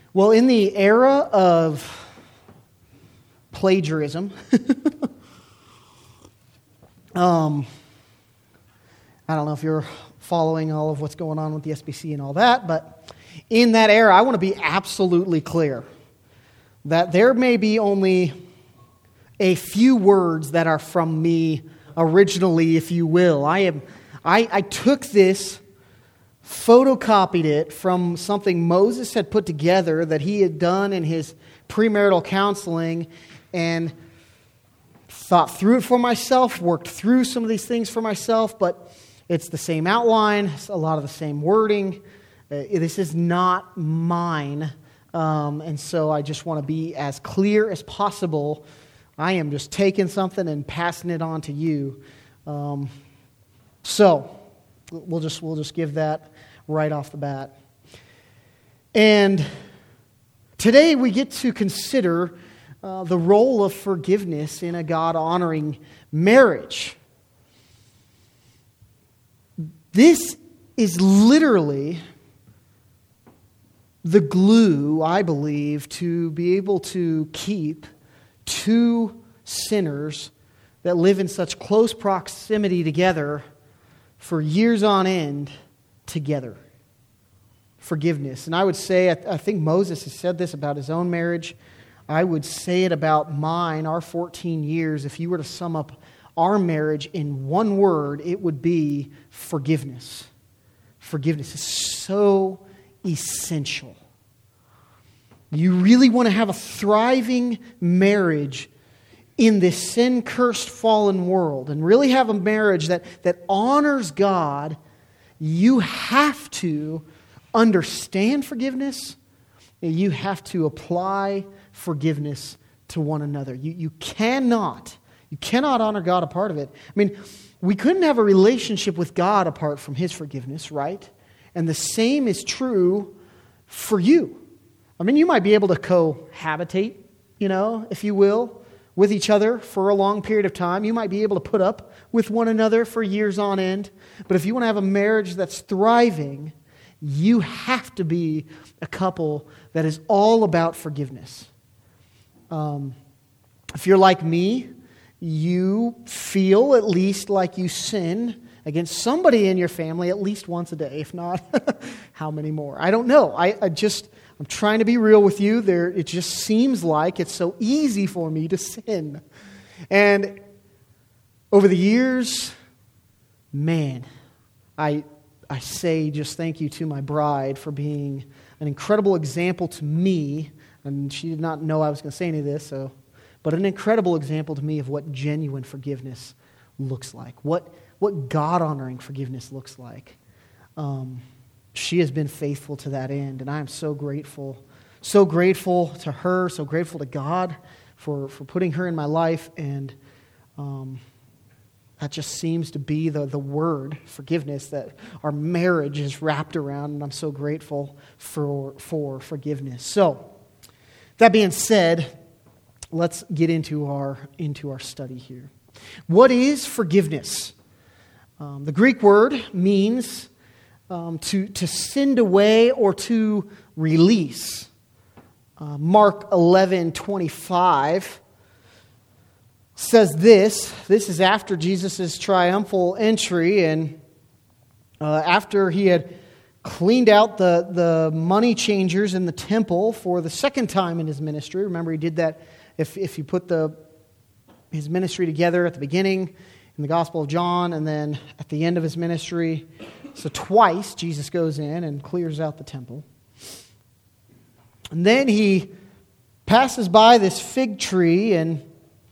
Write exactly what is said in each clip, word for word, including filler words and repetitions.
Well, in the era of plagiarism, um, I don't know if you're following all of what's going on with the S B C and all that, but in that era, I want to be absolutely clear that there may be only a few words that are from me originally, if you will. I am, I, I took this, photocopied it from something Moses had put together that he had done in his premarital counseling, and thought through it for myself, worked through some of these things for myself, but it's the same outline, it's a lot of the same wording. Uh, this is not mine, um, and so I just want to be as clear as possible. I am just taking something and passing it on to you. Um, so we'll just we'll just give that right off the bat. And today we get to consider uh, the role of forgiveness in a God-honoring marriage. This is literally the glue, I believe, to be able to keep two sinners that live in such close proximity together for years on end together. Forgiveness. And I would say, I think Moses has said this about his own marriage. I would say it about mine, our fourteen years. If you were to sum up our marriage in one word, it would be forgiveness. Forgiveness is so essential. You really want to have a thriving marriage in this sin-cursed, fallen world, and really have a marriage that, that honors God. You have to understand forgiveness. You have to apply forgiveness to one another. You, you cannot, you cannot honor God apart of it. I mean, we couldn't have a relationship with God apart from His forgiveness, right? And the same is true for you. I mean, you might be able to cohabitate, you know, if you will, with each other for a long period of time. You might be able to put up with one another for years on end. But if you want to have a marriage that's thriving, you have to be a couple that is all about forgiveness. Um, if you're like me, you feel at least like you sin against somebody in your family at least once a day. If not, how many more? I don't know. I, I just, I'm trying to be real with you. There, it just seems like it's so easy for me to sin. And over the years, man, I I say just thank you to my bride for being an incredible example to me. And she did not know I was going to say any of this, so but an incredible example to me of what genuine forgiveness looks like, what what God-honoring forgiveness looks like. Um, she has been faithful to that end, and I am so grateful, so grateful to her, so grateful to God for, for putting her in my life, and um, that just seems to be the, the word, forgiveness, that our marriage is wrapped around, and I'm so grateful for, for forgiveness. So, that being said, let's get into our, into our study here. What is forgiveness? Um, the Greek word means um, to, to send away or to release. Uh, Mark eleven twenty-five says this. This is after Jesus' triumphal entry, and uh, after he had cleaned out the, the money changers in the temple for the second time in his ministry. Remember, he did that if, if you put the his ministry together at the beginning in the Gospel of John, and then at the end of his ministry. So twice Jesus goes in and clears out the temple. And then he passes by this fig tree, and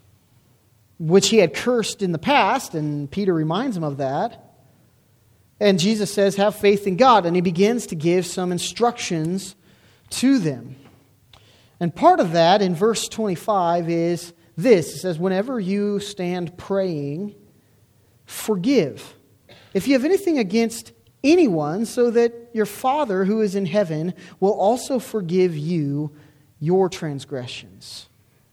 which he had cursed in the past, and Peter reminds him of that. And Jesus says, have faith in God. And he begins to give some instructions to them. And part of that in verse twenty-five is this. It says, whenever you stand praying, forgive, if you have anything against anyone, so that your Father who is in heaven will also forgive you your transgressions.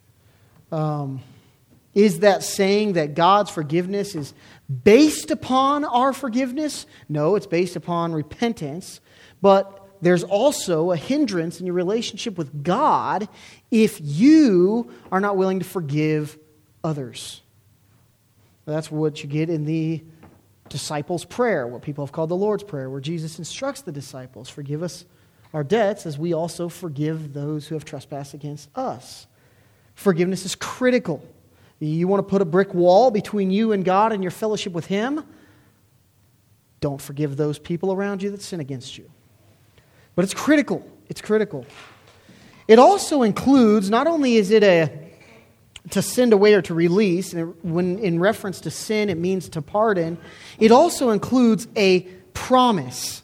Um, is that saying that God's forgiveness is based upon our forgiveness? No, it's based upon repentance. But there's also a hindrance in your relationship with God if you are not willing to forgive others. That's what you get in the disciples' prayer, what people have called the Lord's Prayer, where Jesus instructs the disciples, forgive us our debts as we also forgive those who have trespassed against us. Forgiveness is critical. You want to put a brick wall between you and God and your fellowship with Him? Don't forgive those people around you that sin against you. But it's critical. It's critical. It also includes, not only is it a to send away or to release, and when in reference to sin it means to pardon, it also includes a promise.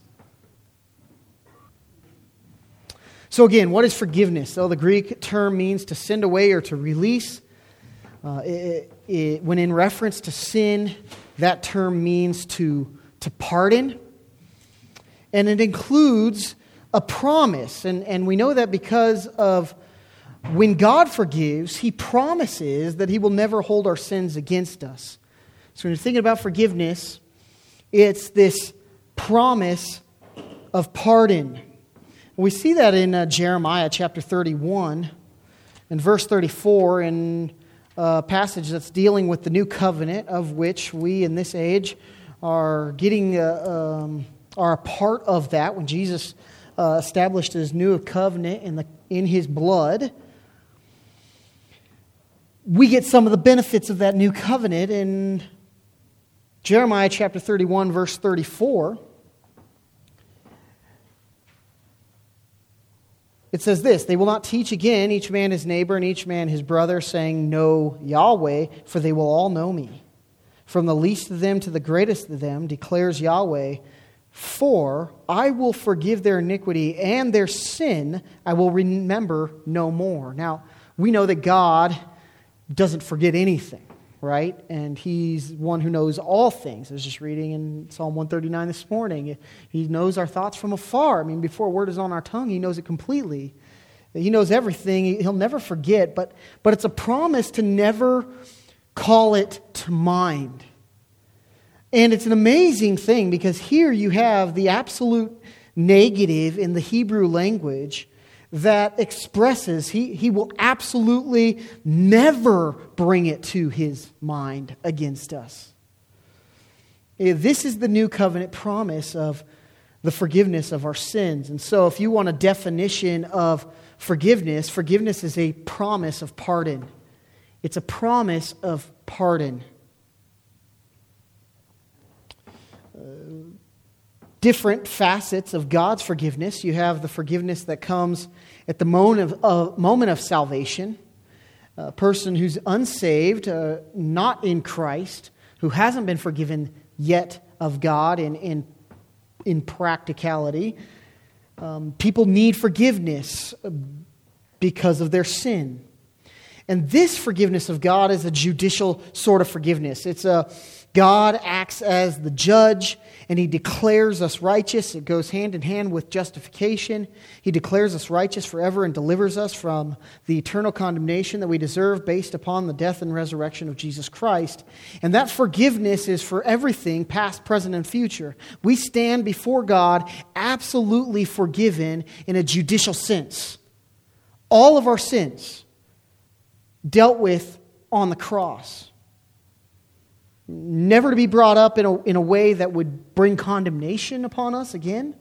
So again, what is forgiveness? So the Greek term means to send away or to release. Uh, it, it, when in reference to sin, that term means to, to pardon. And it includes a promise. And, and we know that because of when God forgives, He promises that He will never hold our sins against us. So when you're thinking about forgiveness, it's this promise of pardon. We see that in uh, Jeremiah chapter thirty-one and verse thirty-four, in a passage that's dealing with the new covenant, of which we in this age are getting uh, um, are a part of that when Jesus uh, established His new covenant in the in His blood. We get some of the benefits of that new covenant in Jeremiah chapter thirty-one, verse thirty-four. It says this, they will not teach again, each man his neighbor and each man his brother, saying, know Yahweh, for they will all know me. From the least of them to the greatest of them, declares Yahweh, for I will forgive their iniquity and their sin I will remember no more. Now, we know that God doesn't forget anything, right? And He's one who knows all things. I was just reading in Psalm one thirty-nine this morning. He knows our thoughts from afar. I mean, before a word is on our tongue, He knows it completely. He knows everything. He'll never forget, but, but it's a promise to never call it to mind. And it's an amazing thing because here you have the absolute negative in the Hebrew language that expresses he, he will absolutely never bring it to His mind against us. This is the new covenant promise of the forgiveness of our sins. And so if you want a definition of forgiveness, forgiveness is a promise of pardon. It's a promise of pardon. Different facets of God's forgiveness. You have the forgiveness that comes at the moment of, uh, moment of salvation. A person who's unsaved, uh, not in Christ, who hasn't been forgiven yet of God in, in, in practicality. Um, people need forgiveness because of their sin. And this forgiveness of God is a judicial sort of forgiveness. It's a God acts as the judge, and He declares us righteous. It goes hand in hand with justification. He declares us righteous forever and delivers us from the eternal condemnation that we deserve based upon the death and resurrection of Jesus Christ. And that forgiveness is for everything, past, present, and future. We stand before God absolutely forgiven in a judicial sense. All of our sins dealt with on the cross. Never to be brought up in a, in a way that would bring condemnation upon us again.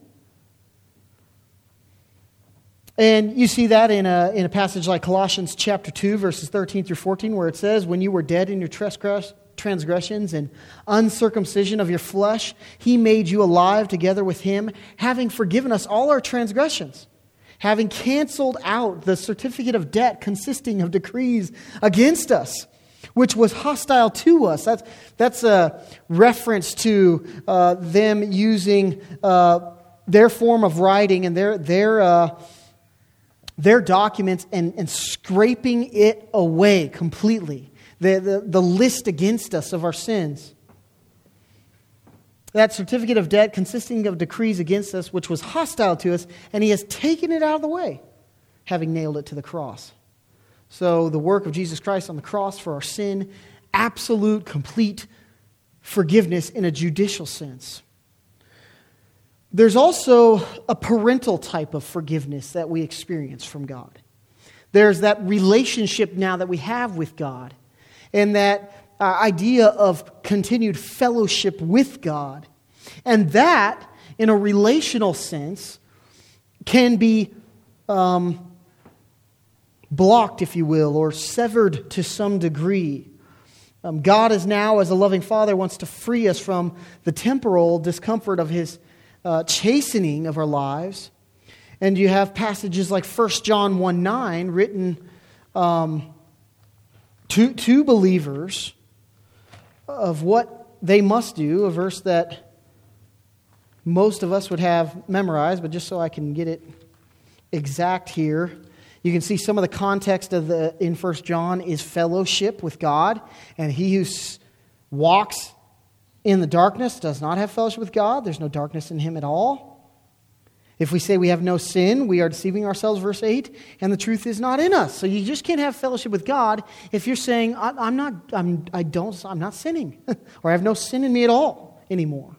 And you see that in a, in a passage like Colossians chapter two, verses thirteen through fourteen, where it says, when you were dead in your transgress, transgressions and uncircumcision of your flesh, He made you alive together with Him, having forgiven us all our transgressions, having canceled out the certificate of debt consisting of decrees against us, which was hostile to us. That's, that's a reference to uh, them using uh, their form of writing and their their uh, their documents and, and scraping it away completely. The, the, the list against us of our sins. That certificate of debt consisting of decrees against us, which was hostile to us, and He has taken it out of the way, having nailed it to the cross. So the work of Jesus Christ on the cross for our sin, absolute, complete forgiveness in a judicial sense. There's also a parental type of forgiveness that we experience from God. There's that relationship now that we have with God, and that uh, idea of continued fellowship with God. And that, in a relational sense, can be um, blocked, if you will, or severed to some degree. Um, God is now, as a loving Father, wants to free us from the temporal discomfort of His uh, chastening of our lives. And you have passages like First John one nine written um, to, to believers of what they must do, a verse that most of us would have memorized, but just so I can get it exact here, you can see some of the context of the in First John is fellowship with God, and he who walks in the darkness does not have fellowship with God. There's no darkness in him at all. If we say we have no sin, we are deceiving ourselves, verse eight, and the truth is not in us. So you just can't have fellowship with God if you're saying, I, I'm not, I'm, I don't, I'm not sinning, or I have no sin in me at all anymore.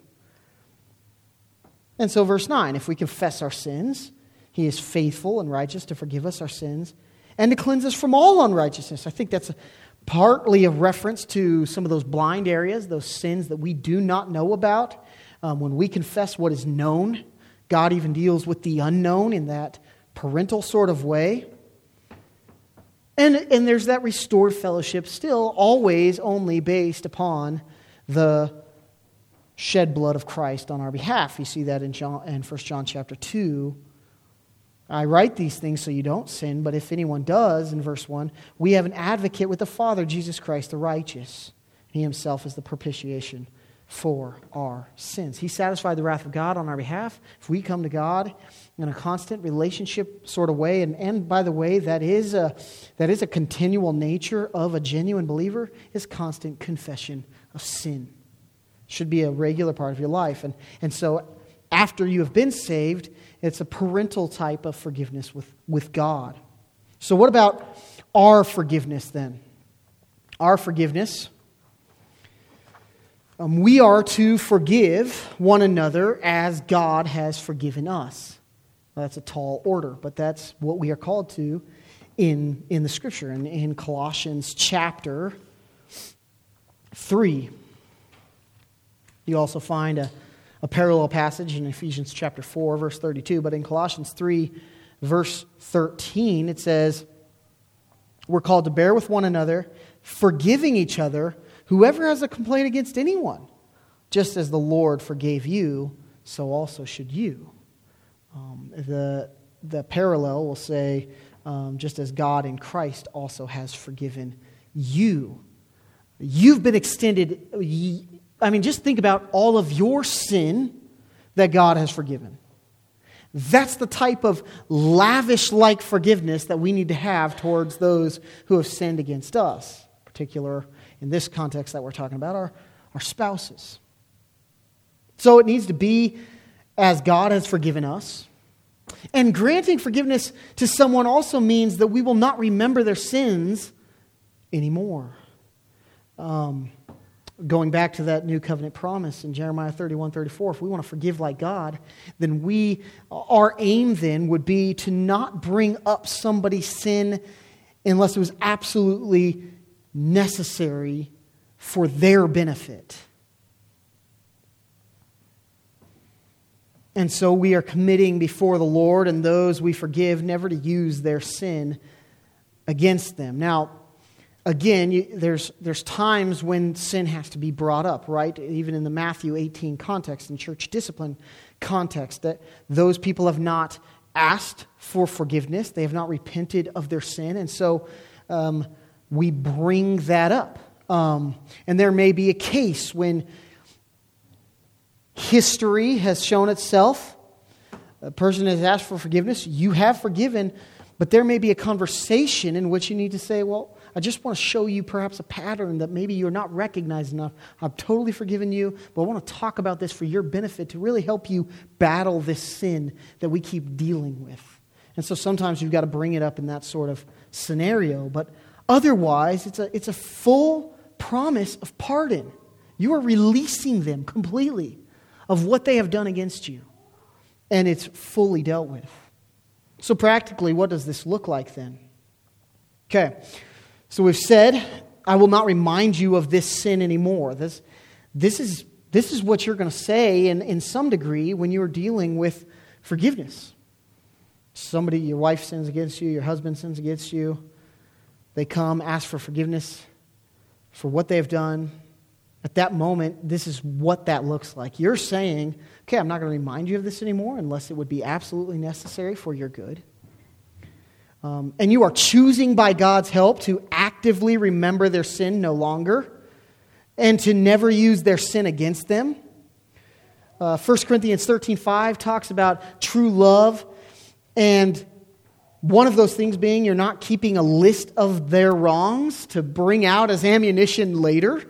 And so verse nine, if we confess our sins, He is faithful and righteous to forgive us our sins and to cleanse us from all unrighteousness. I think that's a, partly a reference to some of those blind areas, those sins that we do not know about. Um, when we confess what is known, God even deals with the unknown in that parental sort of way. And, and there's that restored fellowship still always only based upon the shed blood of Christ on our behalf. You see that in, John, in First John chapter two. I write these things so you don't sin, but if anyone does, in verse one, we have an advocate with the Father, Jesus Christ the righteous. He Himself is the propitiation for our sins. He satisfied the wrath of God on our behalf. If we come to God in a constant relationship sort of way, and, and by the way, that is a that is a continual nature of a genuine believer, is constant confession of sin. Should be a regular part of your life. And, and so after you have been saved, it's a parental type of forgiveness with, with God. So what about our forgiveness then? Our forgiveness. Um, we are to forgive one another as God has forgiven us. Well, that's a tall order, but that's what we are called to in, in the Scripture. And in Colossians chapter three, you also find a, a parallel passage in Ephesians chapter four, verse thirty-two. But in Colossians three, verse thirteen, it says, we're called to bear with one another, forgiving each other, whoever has a complaint against anyone, just as the Lord forgave you, so also should you. Um, the, the parallel will say, um, just as God in Christ also has forgiven you. You've been extended, I mean, just think about all of your sin that God has forgiven. That's the type of lavish-like forgiveness that we need to have towards those who have sinned against us, in particular in this context that we're talking about, our, our spouses. So it needs to be as God has forgiven us. And granting forgiveness to someone also means that we will not remember their sins anymore. Um, going back to that new covenant promise in Jeremiah thirty-one thirty-four, if we want to forgive like God, then we, our aim then would be to not bring up somebody's sin unless it was absolutely necessary for their benefit. And so we are committing before the Lord and those we forgive never to use their sin against them. Now, again, you, there's there's times when sin has to be brought up, right? Even in the Matthew eighteen context, in church discipline context, that those people have not asked for forgiveness. They have not repented of their sin. And so um, we bring that up. Um, and there may be a case when history has shown itself. A person has asked for forgiveness. You have forgiven. But there may be a conversation in which you need to say, well, I just want to show you perhaps a pattern that maybe you're not recognizing enough. I've totally forgiven you, but I want to talk about this for your benefit to really help you battle this sin that we keep dealing with. And so sometimes you've got to bring it up in that sort of scenario. But otherwise, it's a, it's a full promise of pardon. You are releasing them completely of what they have done against you. and it's fully dealt with. So practically, what does this look like then? Okay, so we've said, I will not remind you of this sin anymore. This, this is, this is what you're going to say in, in some degree when you're dealing with forgiveness. Somebody, your wife sins against you, your husband sins against you. They come, ask for forgiveness for what they have done. At that moment, this is what that looks like. You're saying, okay, I'm not going to remind you of this anymore unless it would be absolutely necessary for your good. Um, and you are choosing by God's help to actively remember their sin no longer and to never use their sin against them. Uh, First Corinthians thirteen five talks about true love, and one of those things being you're not keeping a list of their wrongs to bring out as ammunition later.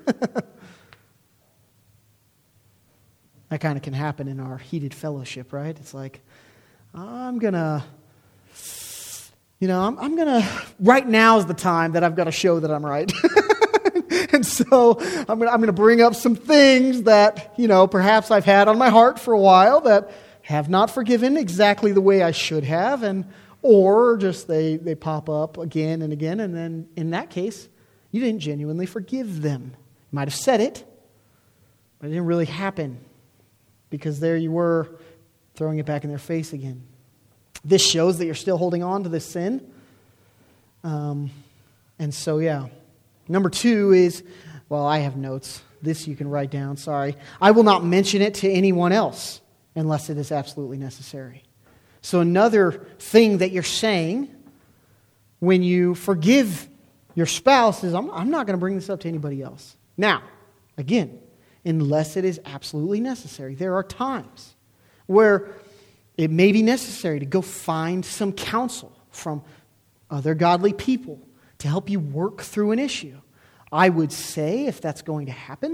That kind of can happen in our heated fellowship, right? It's like, I'm going to, you know, I'm, I'm going to, right now is the time that I've got to show that I'm right. And so I'm going to, I'm going to bring up some things that, you know, perhaps I've had on my heart for a while that have not forgiven exactly the way I should have, and or just they, they pop up again and again, and then in that case, you didn't genuinely forgive them. You might have said it, but it didn't really happen. Because there you were, throwing it back in their face again. This shows that you're still holding on to this sin. Um, and so, yeah. Number two is, well, I have notes. This you can write down, sorry. I will not mention it to anyone else unless it is absolutely necessary. So another thing that you're saying when you forgive your spouse is, I'm, I'm not going to bring this up to anybody else. Now, again, unless it is absolutely necessary. There are times where it may be necessary to go find some counsel from other godly people to help you work through an issue. I would say, if that's going to happen,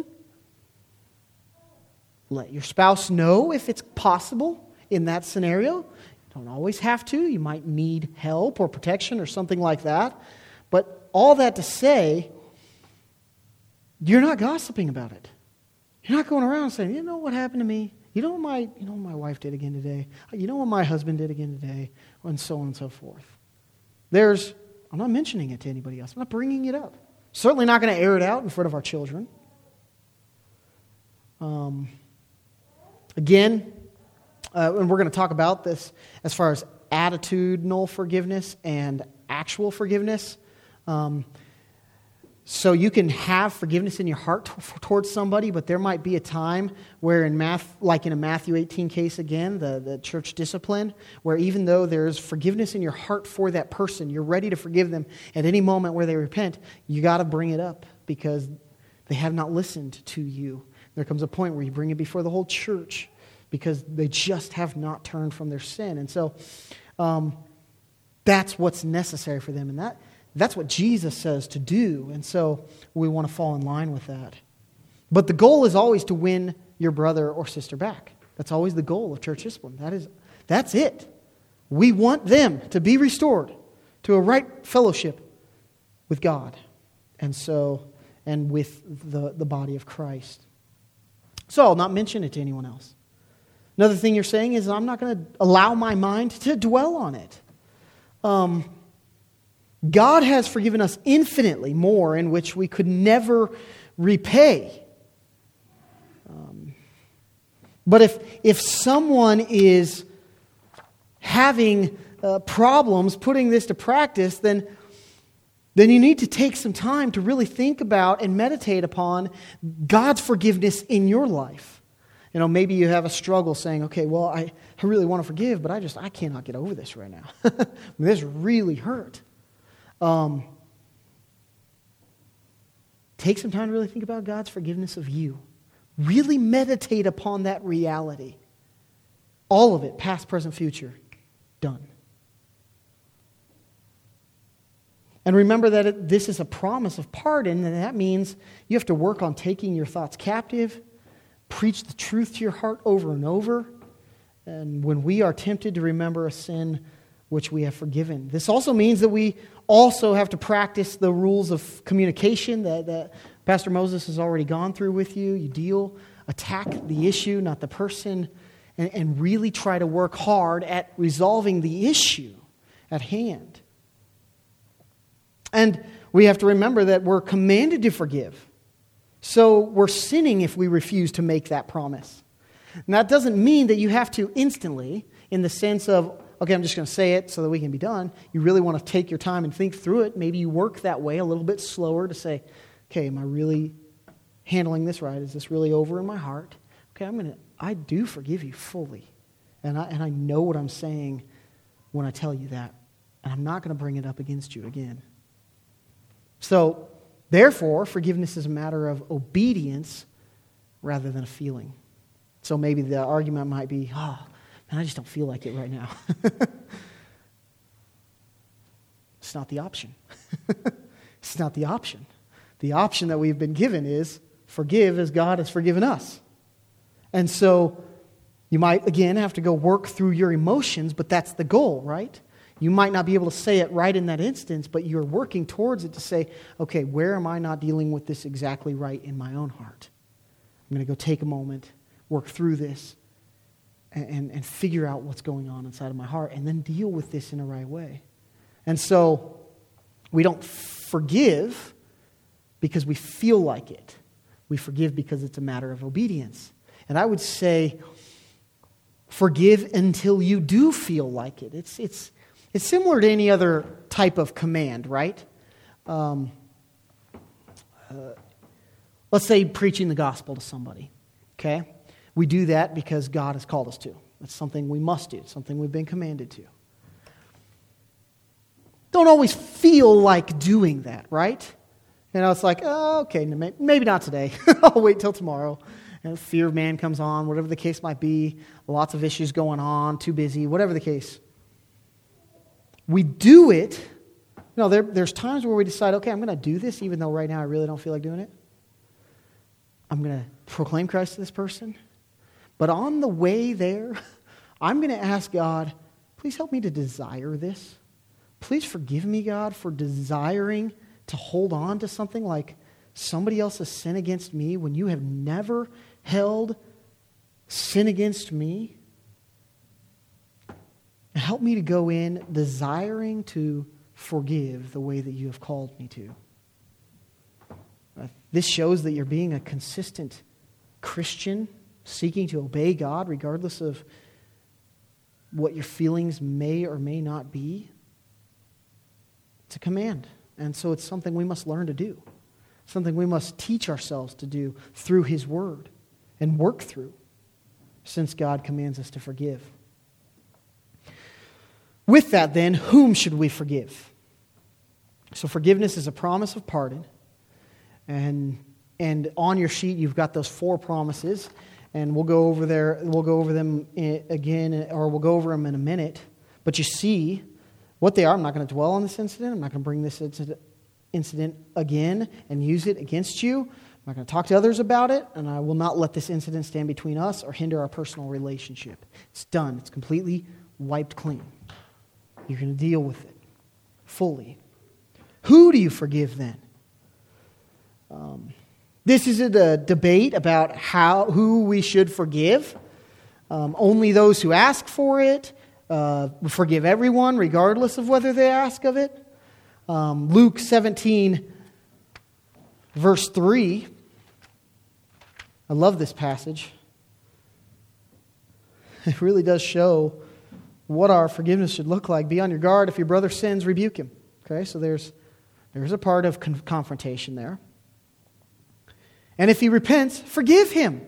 let your spouse know if it's possible in that scenario. You don't always have to. You might need help or protection or something like that. But all that to say, you're not gossiping about it. You're not going around saying, you know what happened to me? You know what my, you know what my wife did again today? You know what my husband did again today? And so on and so forth. There's, I'm not mentioning it to anybody else. I'm not bringing it up. Certainly not going to air it out in front of our children. Um, again, uh, and we're going to talk about this as far as attitudinal forgiveness and actual forgiveness. Um So you can have forgiveness in your heart t- towards somebody, but there might be a time where in math, like in a Matthew eighteen case again, the, the church discipline, where even though there's forgiveness in your heart for that person, you're ready to forgive them at any moment where they repent, you got to bring it up because they have not listened to you. There comes a point where you bring it before the whole church because they just have not turned from their sin. And so um, that's what's necessary for them. And that That's what Jesus says to do, and so we want to fall in line with that. But the goal is always to win your brother or sister back. That's always the goal of church discipline. That is, that's it. We want them to be restored to a right fellowship with God, and so and with the, the body of Christ. So I'll not mention it to anyone else. Another thing you're saying is I'm not going to allow my mind to dwell on it. Um. God has forgiven us infinitely more in which we could never repay. Um, but if if someone is having uh, problems putting this to practice, then, then you need to take some time to really think about and meditate upon God's forgiveness in your life. You know, maybe you have a struggle saying, okay, well, I, I really want to forgive, but I just, I cannot get over this right now. I mean, this really hurt. Um, take some time to really think about God's forgiveness of you. Really meditate upon that reality. All of it, past, present, future, done. And remember that it, this is a promise of pardon, and that means you have to work on taking your thoughts captive, preach the truth to your heart over and over, and when we are tempted to remember a sin which we have forgiven. This also means that we also have to practice the rules of communication that, that Pastor Moses has already gone through with you. You deal, attack the issue, not the person, and, and really try to work hard at resolving the issue at hand. And we have to remember that we're commanded to forgive. So we're sinning if we refuse to make that promise. And that doesn't mean that you have to instantly, in the sense of, okay, I'm just going to say it so that we can be done. You really want to take your time and think through it. Maybe you work that way a little bit slower to say, okay, am I really handling this right? Is this really over in my heart? Okay, I'm going to, I do forgive you fully. And I, and I know what I'm saying when I tell you that. And I'm not going to bring it up against you again. So, therefore, forgiveness is a matter of obedience rather than a feeling. So maybe the argument might be, oh, man, I just don't feel like it right now. It's not the option. It's not the option. The option that we've been given is forgive as God has forgiven us. And so you might, again, have to go work through your emotions, but that's the goal, right? You might not be able to say it right in that instance, but you're working towards it to say, okay, where am I not dealing with this exactly right in my own heart? I'm going to go take a moment, work through this, and, and, and figure out what's going on inside of my heart, and then deal with this in a right way. And so we don't forgive because we feel like it. We forgive because it's a matter of obedience. And I would say, forgive until you do feel like it. It's it's it's similar to any other type of command, right? Um, uh, let's say preaching the gospel to somebody, okay? We do that because God has called us to. That's something we must do. It's something we've been commanded to. Don't always feel like doing that, right? You know, it's like, oh, okay, maybe not today. I'll wait till tomorrow. And fear of man comes on, whatever the case might be. Lots of issues going on, too busy, whatever the case. We do it. You know, there, there's times where we decide, okay, I'm going to do this even though right now I really don't feel like doing it. I'm going to proclaim Christ to this person. But on the way there, I'm going to ask God, please help me to desire this. Please forgive me, God, for desiring to hold on to something like somebody else's sin against me when you have never held sin against me. And help me to go in desiring to forgive the way that you have called me to. Uh, this shows that you're being a consistent Christian, seeking to obey God regardless of what your feelings may or may not be. It's a command. And so it's something we must learn to do. Something we must teach ourselves to do through His Word and work through, since God commands us to forgive. With that, then, whom should we forgive? So forgiveness is a promise of pardon. And, and on your sheet, you've got those four promises. And we'll go over there. We'll go over them again, or we'll go over them in a minute. But you see what they are. I'm not going to dwell on this incident. I'm not going to bring this incident again and use it against you. I'm not going to talk to others about it, and I will not let this incident stand between us or hinder our personal relationship. It's done. It's completely wiped clean. You're going to deal with it fully. Who do you forgive then? Um, this is a, a debate about how who we should forgive. Um, only those who ask for it. Uh, forgive everyone, regardless of whether they ask of it. Um, Luke seventeen, verse three. I love this passage. It really does show what our forgiveness should look like. Be on your guard. If your brother sins, rebuke him. Okay, so there's, there's a part of con- confrontation there. And if he repents, forgive him.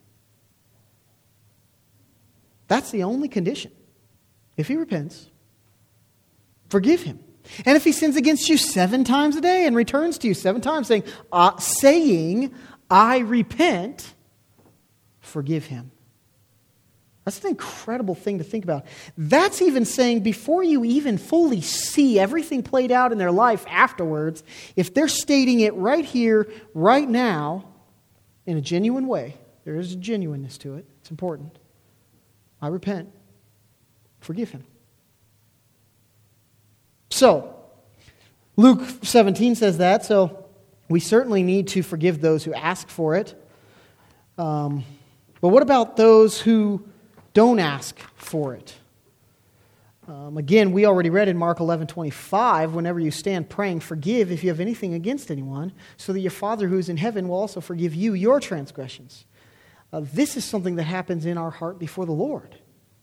That's the only condition. If he repents, forgive him. And if he sins against you seven times a day and returns to you seven times saying, uh, saying, I repent, forgive him. That's an incredible thing to think about. That's even saying before you even fully see everything played out in their life afterwards, if they're stating it right here, right now, in a genuine way, there is a genuineness to it. It's important. I repent. Forgive him. So, Luke seventeen says that, so we certainly need to forgive those who ask for it. Um, but what about those who don't ask for it. Um, again, we already read in Mark eleven twenty-five, whenever you stand praying, forgive if you have anything against anyone, so that your Father who is in heaven will also forgive you your transgressions. Uh, this is something that happens in our heart before the Lord.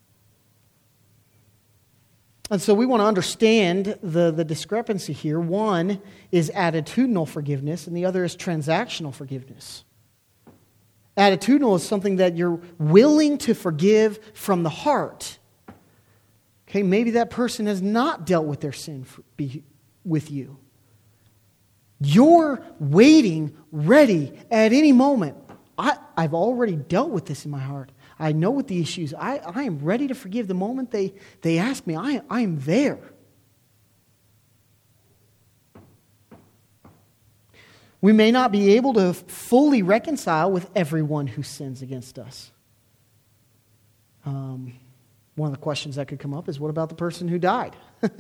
And so we want to understand the, the discrepancy here. One is attitudinal forgiveness, and the other is transactional forgiveness. Attitudinal is something that you're willing to forgive from the heart. Okay, maybe that person has not dealt with their sin for, be, with you. You're waiting, ready at any moment. I, I've already dealt with this in my heart. I know what the issues. I, I am ready to forgive the moment they, they ask me. I, I am there. We may not be able to fully reconcile with everyone who sins against us. Um, one of the questions that could come up is, what about the person who died?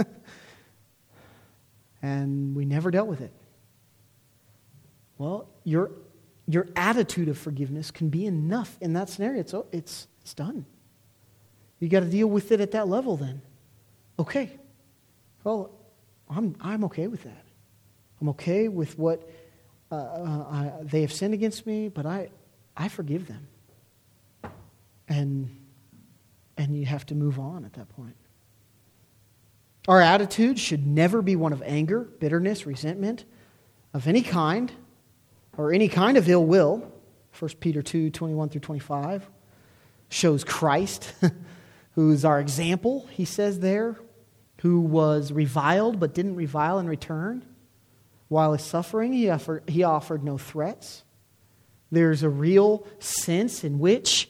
And we never dealt with it. Well, your Your attitude of forgiveness can be enough in that scenario. It's, it's, it's done. You got to deal with it at that level then. Okay. Well, I'm, I'm okay with that. I'm okay with what uh, uh, I, they have sinned against me, but I, I forgive them. And, and you have to move on at that point. Our attitude should never be one of anger, bitterness, resentment of any kind, or any kind of ill will. First Peter two, twenty-one through twenty-five shows Christ, who is our example, he says there, who was reviled but didn't revile in return. While he's suffering, he offered, he offered no threats. There's a real sense in which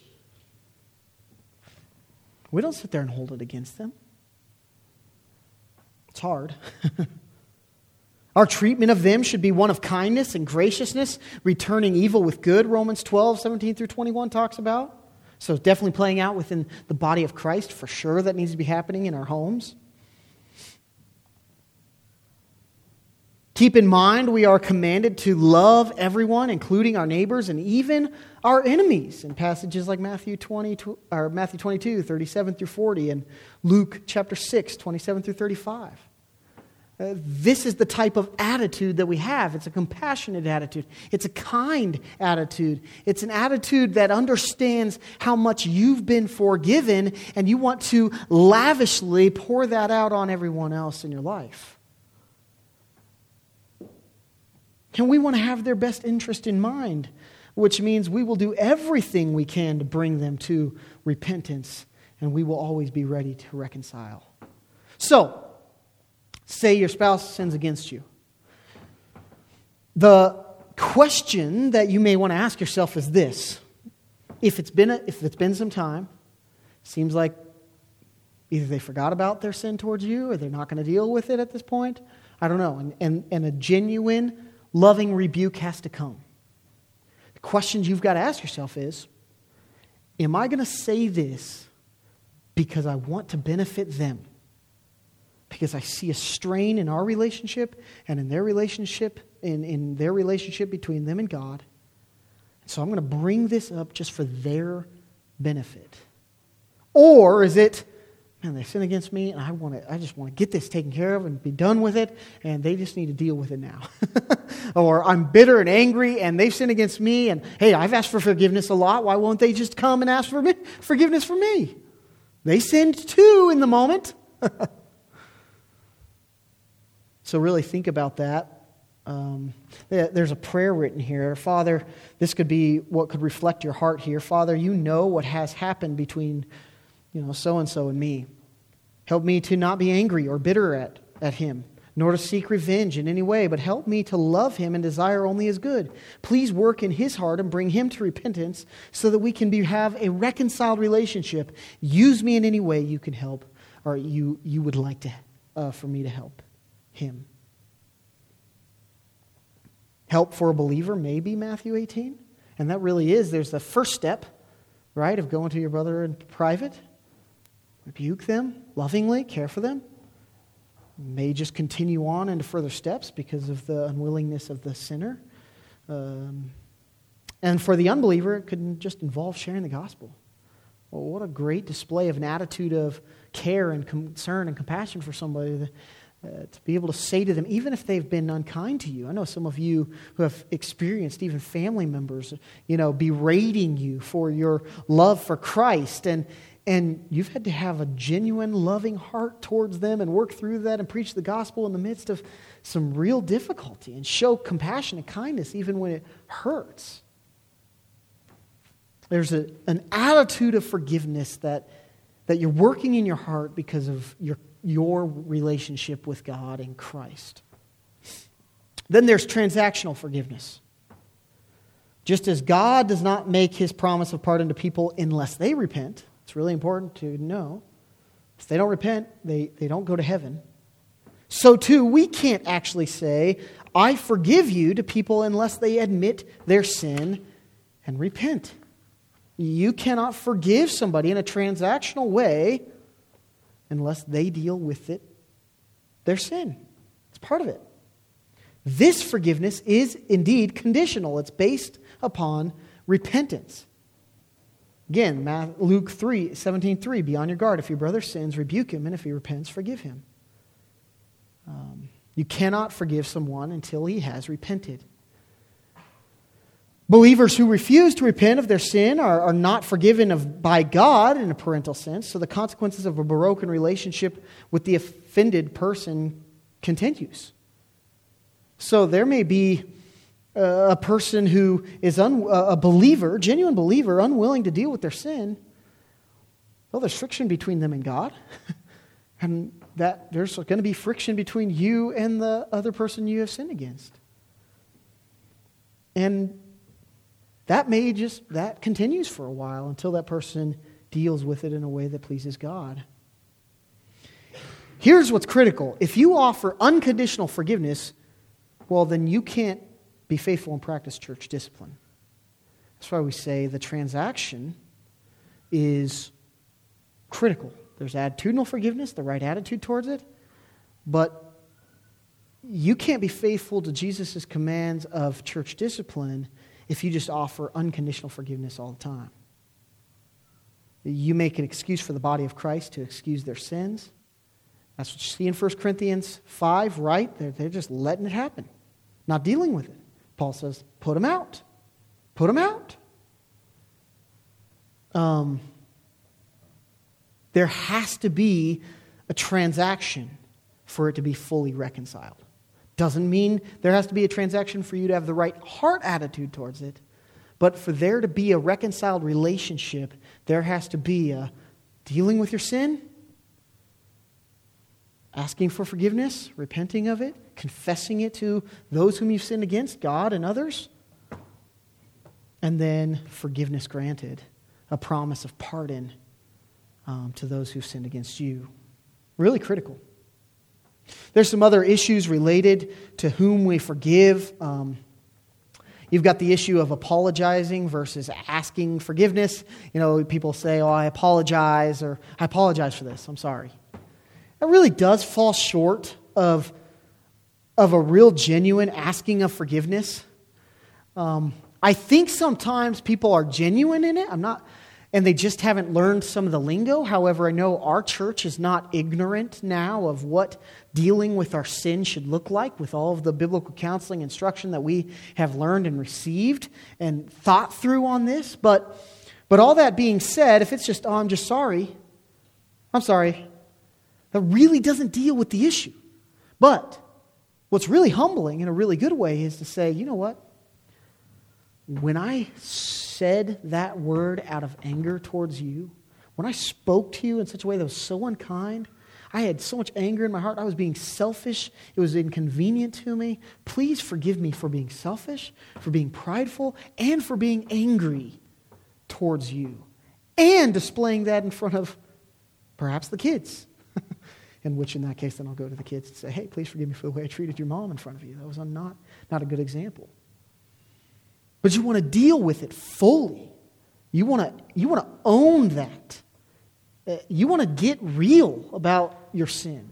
we don't sit there and hold it against them. It's hard. Our treatment of them should be one of kindness and graciousness, returning evil with good, Romans twelve, seventeen through twenty-one talks about. So it's definitely playing out within the body of Christ, for sure. That needs to be happening in our homes. Keep in mind, we are commanded to love everyone, including our neighbors and even our enemies, in passages like Matthew twenty, or Matthew twenty-two, thirty-seven through forty, and Luke chapter six, twenty-seven through thirty-five. Uh, this is the type of attitude that we have. It's a compassionate attitude. It's a kind attitude. It's an attitude that understands how much you've been forgiven, and you want to lavishly pour that out on everyone else in your life. And we want to have their best interest in mind, which means we will do everything we can to bring them to repentance, and we will always be ready to reconcile. So, say your spouse sins against you. The question that you may want to ask yourself is this. If it's been a, if it's been some time, seems like either they forgot about their sin towards you or they're not going to deal with it at this point. I don't know. And, and, and a genuine, loving rebuke has to come. The questions you've got to ask yourself is, am I going to say this because I want to benefit them? Because I see a strain in our relationship and in their relationship, in, in their relationship between them and God. So I'm going to bring this up just for their benefit. Or is it, man, they sin against me and I want to, I just want to get this taken care of and be done with it, and they just need to deal with it now. Or I'm bitter and angry and they've sinned against me, and hey, I've asked for forgiveness a lot. Why won't they just come and ask for me, forgiveness for me? They sinned too in the moment. So really think about that. Um, there's a prayer written here. Father, this could be what could reflect your heart here. Father, you know what has happened between, you know, so-and-so and me. Help me to not be angry or bitter at, at him, nor to seek revenge in any way, but help me to love him and desire only his good. Please work in his heart and bring him to repentance so that we can be, have a reconciled relationship. Use me in any way you can help, or you, you would like to uh, for me to help him. Help for a believer, maybe Matthew eighteen. And that really is, there's the first step, right, of going to your brother in private. Rebuke them lovingly, care for them. May just continue on into further steps because of the unwillingness of the sinner. Um, and for the unbeliever, it could just involve sharing the gospel. Well, what a great display of an attitude of care and concern and compassion for somebody that, uh, to be able to say to them, even if they've been unkind to you. I know some of you who have experienced even family members, you know, berating you for your love for Christ, and and you've had to have a genuine, loving heart towards them and work through that and preach the gospel in the midst of some real difficulty and show compassion and kindness even when it hurts. There's a, an attitude of forgiveness that, that you're working in your heart because of your, your relationship with God in Christ. Then there's transactional forgiveness. Just as God does not make his promise of pardon to people unless they repent, it's really important to know. If they don't repent, they, they don't go to heaven. So too, we can't actually say, I forgive you to people unless they admit their sin and repent. You cannot forgive somebody in a transactional way unless they deal with it, their sin. It's part of it. This forgiveness is indeed conditional. It's based upon repentance. Again, Luke three, seventeen three, be on your guard. If your brother sins, rebuke him, and if he repents, forgive him. Um, you cannot forgive someone until he has repented. Believers who refuse to repent of their sin are, are not forgiven of, by God in a parental sense, so the consequences of a broken relationship with the offended person continues. So there may be a person who is un, a believer, genuine believer, unwilling to deal with their sin. Well, there's friction between them and God. And that there's going to be friction between you and the other person you have sinned against. And that may just, that continues for a while until that person deals with it in a way that pleases God. Here's what's critical. If you offer unconditional forgiveness, well, then you can't be faithful and practice church discipline. That's why we say the transaction is critical. There's attitudinal forgiveness, the right attitude towards it, but you can't be faithful to Jesus' commands of church discipline if you just offer unconditional forgiveness all the time. You make an excuse for the body of Christ to excuse their sins. That's what you see in First Corinthians five, right? They're, they're just letting it happen, not dealing with it. Paul says, put them out. Put them out. Um, there has to be a transaction for it to be fully reconciled. Doesn't mean there has to be a transaction for you to have the right heart attitude towards it. But for there to be a reconciled relationship, there has to be a dealing with your sin, asking for forgiveness, repenting of it, confessing it to those whom you've sinned against, God and others, and then forgiveness granted, a promise of pardon um, to those who've sinned against you. Really critical. There's some other issues related to whom we forgive. Um, you've got the issue of apologizing versus asking forgiveness. You know, people say, oh, I apologize, or I apologize for this, I'm sorry. It really does fall short of, of a real genuine asking of forgiveness. Um, I think sometimes people are genuine in it. I'm not, and they just haven't learned some of the lingo. However, I know our church is not ignorant now of what dealing with our sin should look like with all of the biblical counseling instruction that we have learned and received and thought through on this. But, but all that being said, if it's just, oh, I'm just sorry, I'm sorry, that really doesn't deal with the issue. But what's really humbling in a really good way is to say, you know what? When I said that word out of anger towards you, when I spoke to you in such a way that was so unkind, I had so much anger in my heart, I was being selfish, it was inconvenient to me. Please forgive me for being selfish, for being prideful, and for being angry towards you. And displaying that in front of perhaps the kids. In which, in that case, then I'll go to the kids and say, hey, please forgive me for the way I treated your mom in front of you. That was not, not a good example. But you want to deal with it fully. You want to, you want to own that. You want to get real about your sin.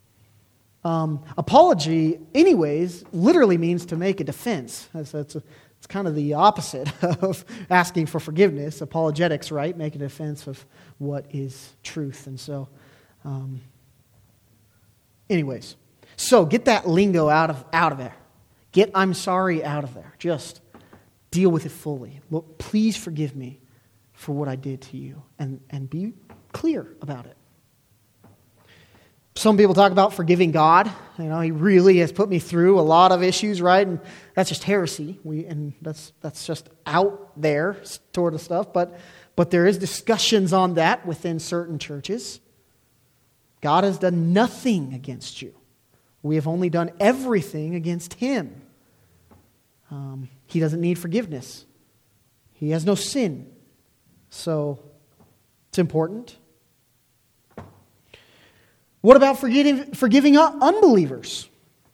Um, apology, anyways, literally means to make a defense. That's, that's a, It's kind of the opposite of asking for forgiveness. Apologetics, right? Make a defense of what is truth. And so, um, anyways, so get that lingo out of out of there. Get I'm sorry out of there. Just deal with it fully. Look, please forgive me for what I did to you, and, and be clear about it. Some people talk about forgiving God. You know, He really has put me through a lot of issues, right? And that's just heresy. We and that's that's just out there sort of stuff. But but there is discussions on that within certain churches. God has done nothing against you. We have only done everything against Him. Um, he doesn't need forgiveness. He has no sin. So it's important. What about forgiving, forgiving unbelievers?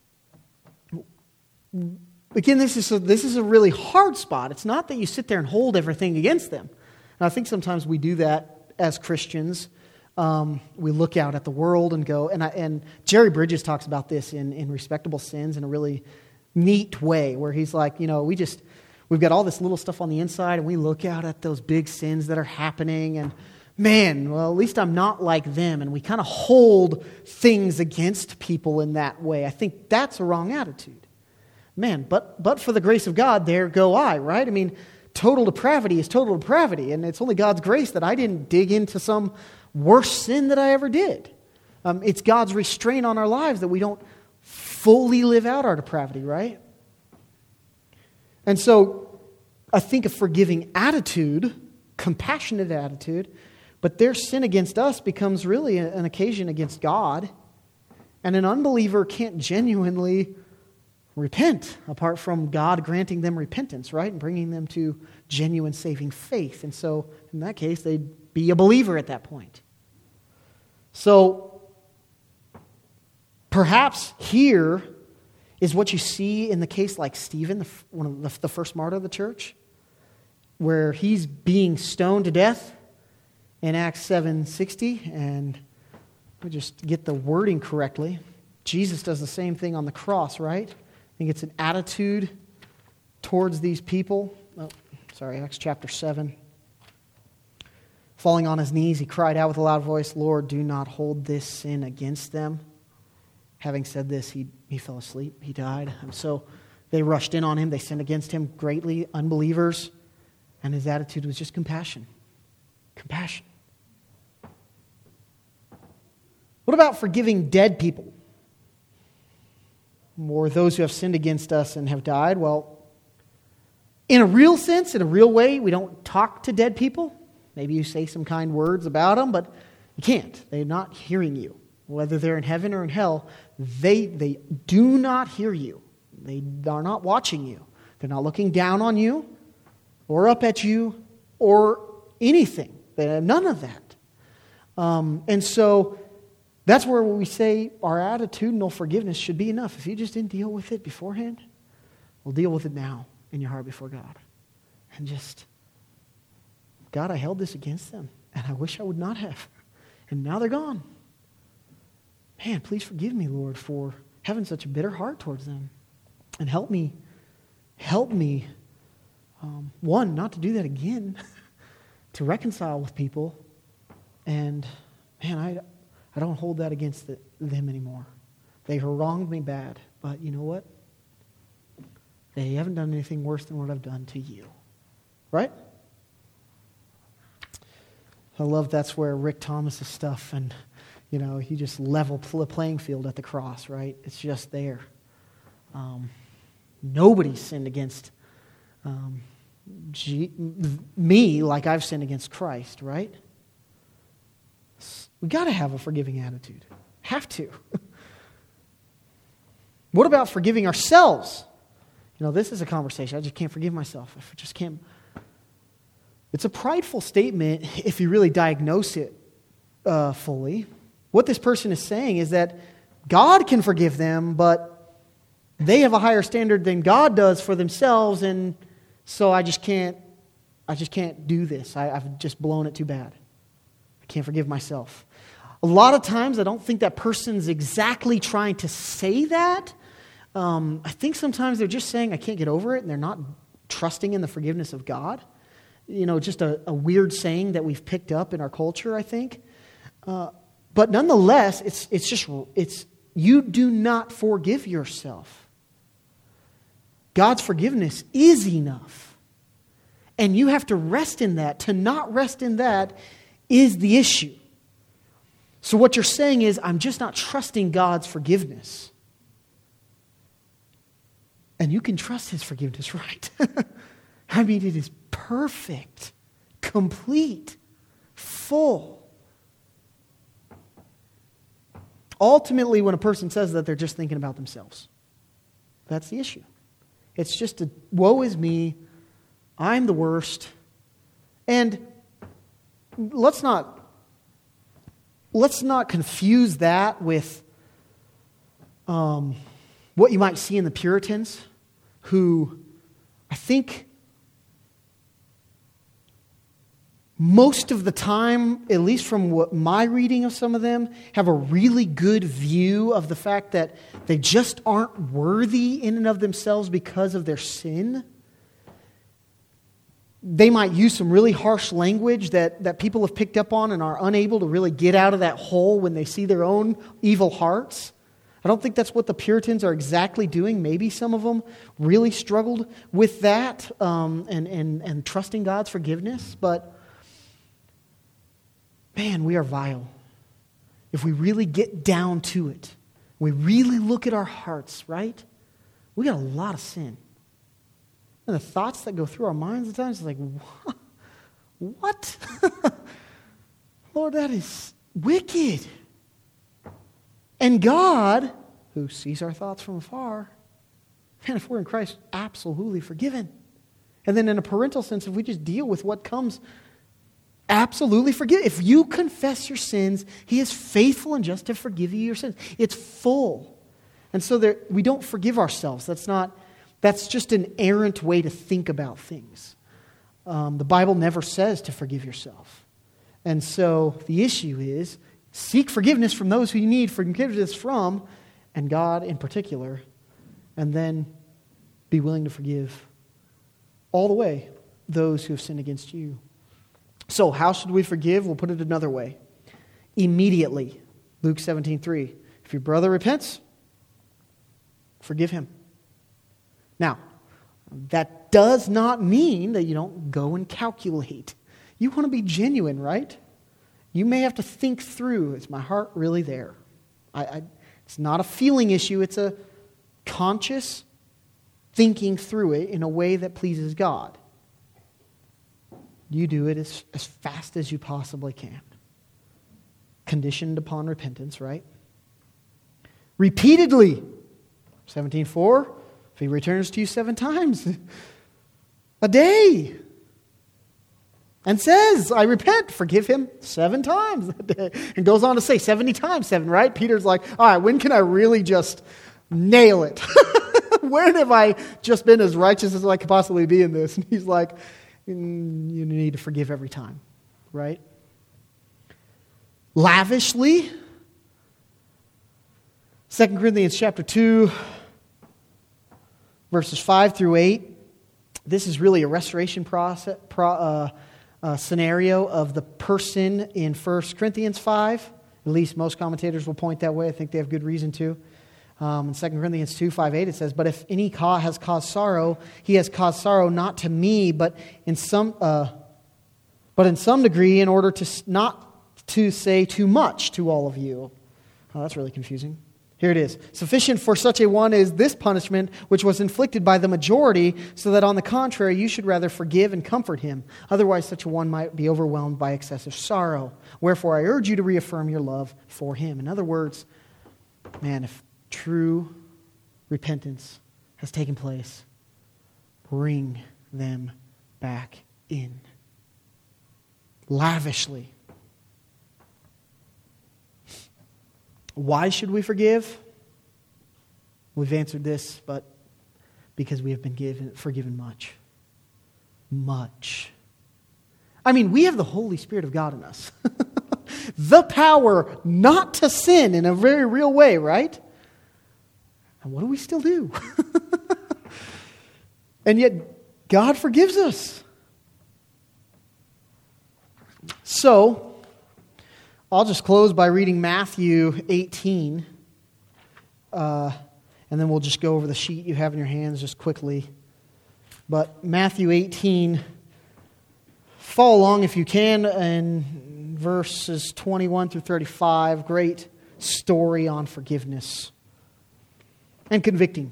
Again, this is, a, this is a really hard spot. It's not that you sit there and hold everything against them. And I think sometimes we do that as Christians. Um, we look out at the world and go, and I, and Jerry Bridges talks about this in, in Respectable Sins in a really neat way, where he's like, you know, we just, we've got all this little stuff on the inside, and we look out at those big sins that are happening, and man, well, at least I'm not like them. And we kind of hold things against people in that way. I think that's a wrong attitude. Man, but but for the grace of God, there go I, right? I mean, total depravity is total depravity, and it's only God's grace that I didn't dig into some worst sin that I ever did. Um, it's God's restraint on our lives that we don't fully live out our depravity, right? And so I think a forgiving attitude, compassionate attitude, but their sin against us becomes really an occasion against God. And an unbeliever can't genuinely repent apart from God granting them repentance, right? And bringing them to genuine saving faith. And so in that case, they'd be a believer at that point. So perhaps here is what you see in the case like Stephen, the, one of the, the first martyr of the church, where he's being stoned to death in Acts seven sixty, and we just get the wording correctly. Jesus does the same thing on the cross, right? I think it's an attitude towards these people. Oh, sorry, Acts chapter seven. Falling on his knees, he cried out with a loud voice, "Lord, do not hold this sin against them." Having said this, he, he fell asleep. He died. And so they rushed in on him. They sinned against him greatly, unbelievers. And his attitude was just compassion. Compassion. What about forgiving dead people? Or those who have sinned against us and have died? Well, in a real sense, in a real way, we don't talk to dead people. Maybe you say some kind words about them, but you can't. They're not hearing you. Whether they're in heaven or in hell, they, they do not hear you. They are not watching you. They're not looking down on you or up at you or anything. None of that. Um, and so that's where we say our attitudinal forgiveness should be enough. If you just didn't deal with it beforehand, we'll deal with it now in your heart before God. And just, God, I held this against them, and I wish I would not have. And now they're gone. Man, please forgive me, Lord, for having such a bitter heart towards them. And help me, help me, um, one, not to do that again, to reconcile with people. And, man, I, I don't hold that against the, them anymore. They wronged me bad, but you know what? They haven't done anything worse than what I've done to you. Right? I love that's where Rick Thomas's stuff, and you know, he just leveled the playing field at the cross, right? It's just there. Um, nobody sinned against um, G- me like I've sinned against Christ, right? We got to have a forgiving attitude. Have to. What about forgiving ourselves? You know, this is a conversation. I just can't forgive myself. I just can't. It's a prideful statement if you really diagnose it uh, fully. What this person is saying is that God can forgive them, but they have a higher standard than God does for themselves, and so I just can't. I just can't do this. I, I've just blown it too bad. I can't forgive myself. A lot of times, I don't think that person's exactly trying to say that. Um, I think sometimes they're just saying, I can't get over it, and they're not trusting in the forgiveness of God. You know, just a, a weird saying that we've picked up in our culture, I think. Uh, but nonetheless, it's it's just, it's you do not forgive yourself. God's forgiveness is enough. And you have to rest in that. To not rest in that is the issue. So what you're saying is, I'm just not trusting God's forgiveness. And you can trust His forgiveness, right? I mean, it is perfect, complete, full. Ultimately, when a person says that, they're just thinking about themselves. That's the issue. It's just a, woe is me, I'm the worst. And let's not Let's not confuse that with um, what you might see in the Puritans, who I think most of the time, at least from what my reading of some of them, have a really good view of the fact that they just aren't worthy in and of themselves because of their sin. They might use some really harsh language that, that people have picked up on and are unable to really get out of that hole when they see their own evil hearts. I don't think that's what the Puritans are exactly doing. Maybe some of them really struggled with that um, and, and, and trusting God's forgiveness. But, man, we are vile. If we really get down to it, we really look at our hearts, right? We got a lot of sin. And the thoughts that go through our minds at times is like, what? Lord, that is wicked. And God, who sees our thoughts from afar, man, if we're in Christ, absolutely forgiven. And then in a parental sense, if we just deal with what comes, absolutely forgive. If you confess your sins, He is faithful and just to forgive you your sins. It's full. And so there, we don't forgive ourselves. That's not... That's just an errant way to think about things. Um, the Bible never says to forgive yourself. And so the issue is, seek forgiveness from those who you need forgiveness from, and God in particular, and then be willing to forgive all the way those who have sinned against you. So how should we forgive? We'll put it another way. Immediately. Luke seventeen three. If your brother repents, forgive him. Now, that does not mean that you don't go and calculate. You want to be genuine, right? You may have to think through, is my heart really there? I, I, it's not a feeling issue, it's a conscious thinking through it in a way that pleases God. You do it as, as fast as you possibly can. Conditioned upon repentance, right? Repeatedly. seventeen four. If he returns to you seven times a day and says, I repent, forgive him seven times a day. And goes on to say seventy times seven, right? Peter's like, all right, when can I really just nail it? When have I just been as righteous as I could possibly be in this? And he's like, you need to forgive every time, right? Lavishly. Second Corinthians chapter two. Verses five through eight, this is really a restoration process, pro, uh, uh, scenario of the person in First Corinthians five. At least most commentators will point that way. I think they have good reason to. Um, in Second Corinthians two, five, eight, it says, but if any ca- has caused sorrow, he has caused sorrow not to me, but in some, uh, but in some degree in order to not to say too much to all of you. Oh, that's really confusing. Here it is. Sufficient for such a one is this punishment, which was inflicted by the majority, so that on the contrary, you should rather forgive and comfort him. Otherwise, such a one might be overwhelmed by excessive sorrow. Wherefore, I urge you to reaffirm your love for him. In other words, man, if true repentance has taken place, bring them back in. Lavishly. Why should we forgive? We've answered this, but because we have been given, forgiven much. Much. I mean, we have the Holy Spirit of God in us. The power not to sin in a very real way, right? And what do we still do? And yet, God forgives us. So, I'll just close by reading Matthew eighteen. Uh, and then we'll just go over the sheet you have in your hands just quickly. But Matthew eighteen, follow along if you can, in verses twenty-one through thirty-five. Great story on forgiveness and convicting.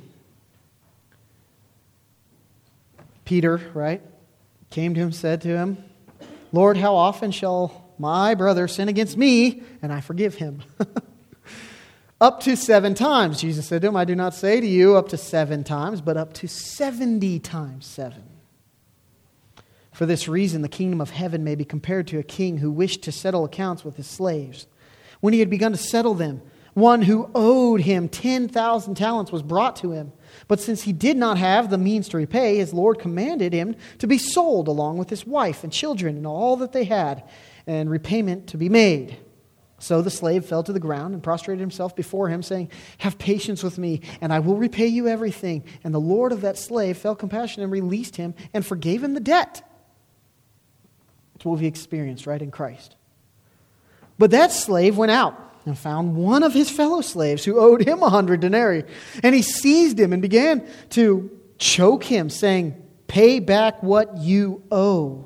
Peter, right, came to him, said to him, Lord, how often shall my brother sin against me, and I forgive him? Up to seven times. Jesus said to him, I do not say to you up to seven times, but up to seventy times seven. For this reason, the kingdom of heaven may be compared to a king who wished to settle accounts with his slaves. When he had begun to settle them, one who owed him ten thousand talents was brought to him. But since he did not have the means to repay, his Lord commanded him to be sold along with his wife and children and all that they had, and repayment to be made. So the slave fell to the ground and prostrated himself before him, saying, have patience with me, and I will repay you everything. And the Lord of that slave felt compassion and released him and forgave him the debt. That's what we experienced, right, in Christ. But that slave went out and found one of his fellow slaves who owed him a hundred denarii. And he seized him and began to choke him, saying, pay back what you owe.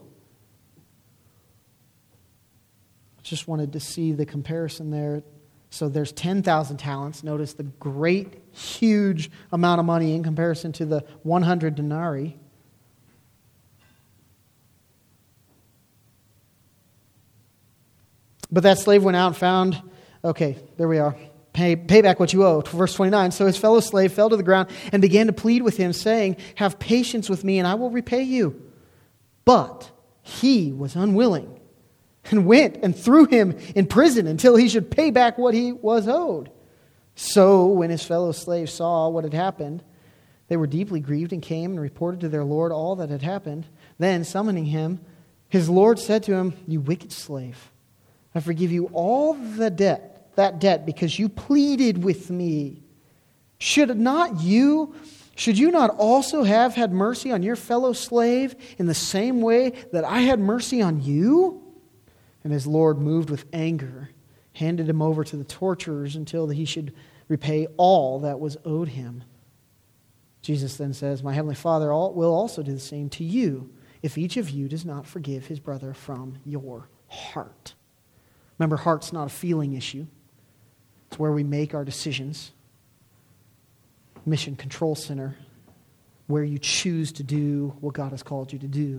Just wanted to see the comparison there. So there's ten thousand talents. Notice the great, huge amount of money in comparison to the one hundred denarii. But that slave went out and found, okay, there we are. Pay, pay back what you owe. Verse twenty-nine. So his fellow slave fell to the ground and began to plead with him, saying, have patience with me and I will repay you. But he was unwilling, and went and threw him in prison until he should pay back what he was owed. So when his fellow slaves saw what had happened, they were deeply grieved and came and reported to their Lord all that had happened. Then, summoning him, his Lord said to him, you wicked slave, I forgive you all the debt, that debt, because you pleaded with me. Should not you, should you not also have had mercy on your fellow slave in the same way that I had mercy on you? And his Lord, moved with anger, handed him over to the torturers until he should repay all that was owed him. Jesus then says, my heavenly Father will also do the same to you if each of you does not forgive his brother from your heart. Remember, heart's not a feeling issue. It's where we make our decisions. Mission Control Center, where you choose to do what God has called you to do.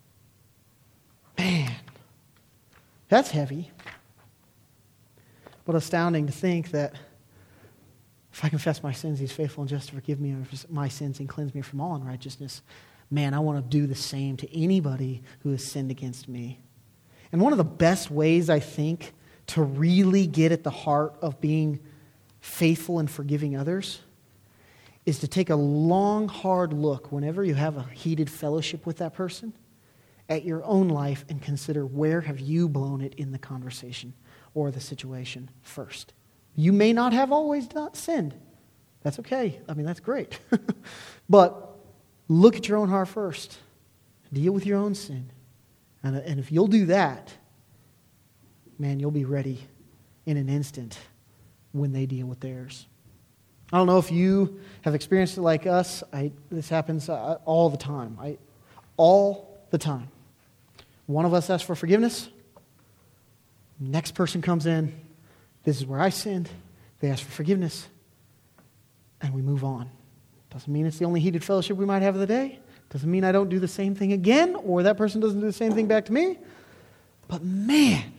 Man. That's heavy. But astounding to think that if I confess my sins, he's faithful and just to forgive me of my sins and cleanse me from all unrighteousness. Man, I want to do the same to anybody who has sinned against me. And one of the best ways, I think, to really get at the heart of being faithful and forgiving others is to take a long, hard look whenever you have a heated fellowship with that person at your own life and consider where have you blown it in the conversation or the situation first. You may not have always not sinned. That's okay. I mean, that's great. But look at your own heart first. Deal with your own sin. And, and if you'll do that, man, you'll be ready in an instant when they deal with theirs. I don't know if you have experienced it like us. I, this happens uh, all the time. I, all the time. One of us asks for forgiveness. Next person comes in. This is where I sinned. They ask for forgiveness. And we move on. Doesn't mean it's the only heated fellowship we might have of the day. Doesn't mean I don't do the same thing again, or that person doesn't do the same thing back to me. But man,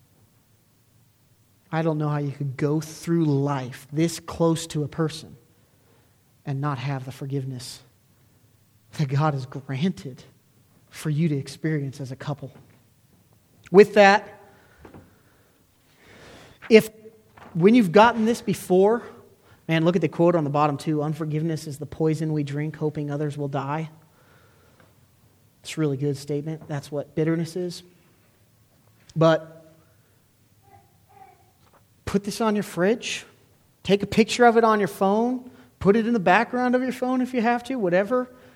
I don't know how you could go through life this close to a person and not have the forgiveness that God has granted for you to experience as a couple. With that, if when you've gotten this before, man, look at the quote on the bottom too. Unforgiveness is the poison we drink, hoping others will die. It's a really good statement. That's what bitterness is. But put this on your fridge. Take a picture of it on your phone. Put it in the background of your phone if you have to, whatever.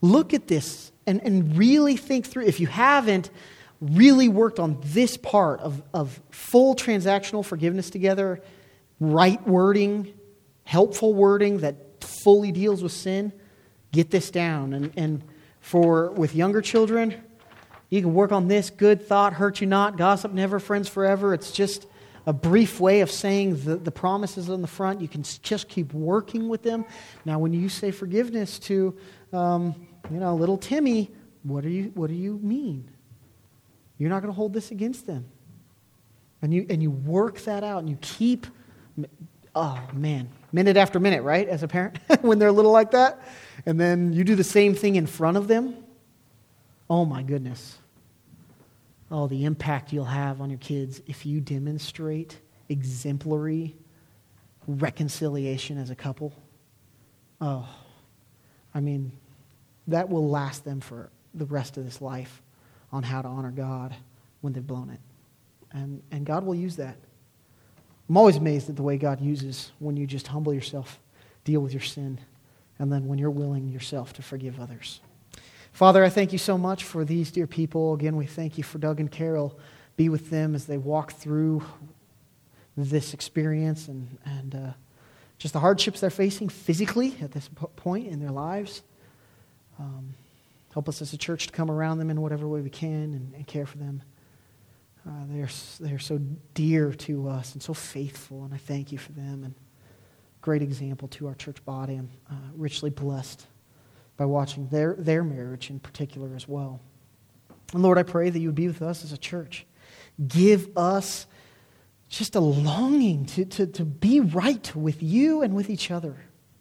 look at this and, and really think through. If you haven't really worked on this part of, of full transactional forgiveness together, right wording, helpful wording that fully deals with sin, get this down. And, and for with younger children, you can work on this. Good thought, hurt you not. Gossip never, friends forever. It's just a brief way of saying the, the promises on the front. You can just keep working with them. Now, when you say forgiveness to, um, you know, little Timmy, what do you what do you mean? You're not going to hold this against them, and you and you work that out, and you keep. Oh man, minute after minute, right? As a parent, when they're little like that, and then you do the same thing in front of them. Oh my goodness. Oh, the impact you'll have on your kids if you demonstrate exemplary reconciliation as a couple. Oh, I mean, that will last them for the rest of this life on how to honor God when they've blown it. And, and God will use that. I'm always amazed at the way God uses when you just humble yourself, deal with your sin, and then when you're willing yourself to forgive others. Father, I thank you so much for these dear people. Again, we thank you for Doug and Carol. Be with them as they walk through this experience and, and uh, just the hardships they're facing physically at this point in their lives. Um, help us as a church to come around them in whatever way we can and, and care for them. Uh, they're, they're so dear to us and so faithful, and I thank you for them. And great example to our church body. I'm uh, richly blessed by watching their, their marriage in particular as well. And Lord, I pray that you would be with us as a church. Give us just a longing to, to, to be right with you and with each other.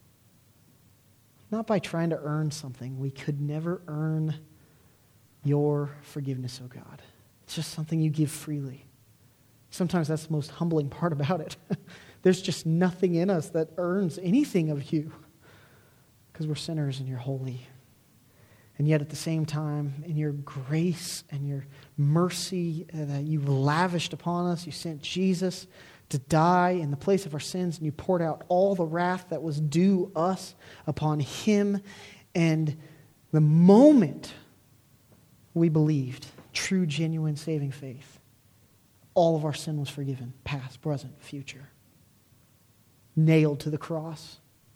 Not by trying to earn something. We could never earn your forgiveness, oh God. It's just something you give freely. Sometimes that's the most humbling part about it. There's just nothing in us that earns anything of you. Because we're sinners and you're holy. And yet at the same time, in your grace and your mercy that you've lavished upon us, you sent Jesus to die in the place of our sins, and you poured out all the wrath that was due us upon him. And the moment we believed, true, genuine, saving faith, all of our sin was forgiven, past, present, future. Nailed to the cross.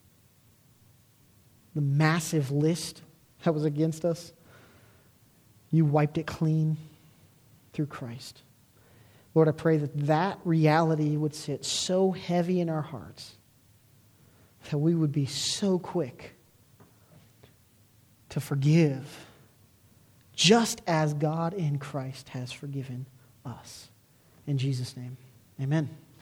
The massive list that was against us, you wiped it clean through Christ. Lord, I pray that that reality would sit so heavy in our hearts that we would be so quick to forgive just as God in Christ has forgiven us. In Jesus' name, amen.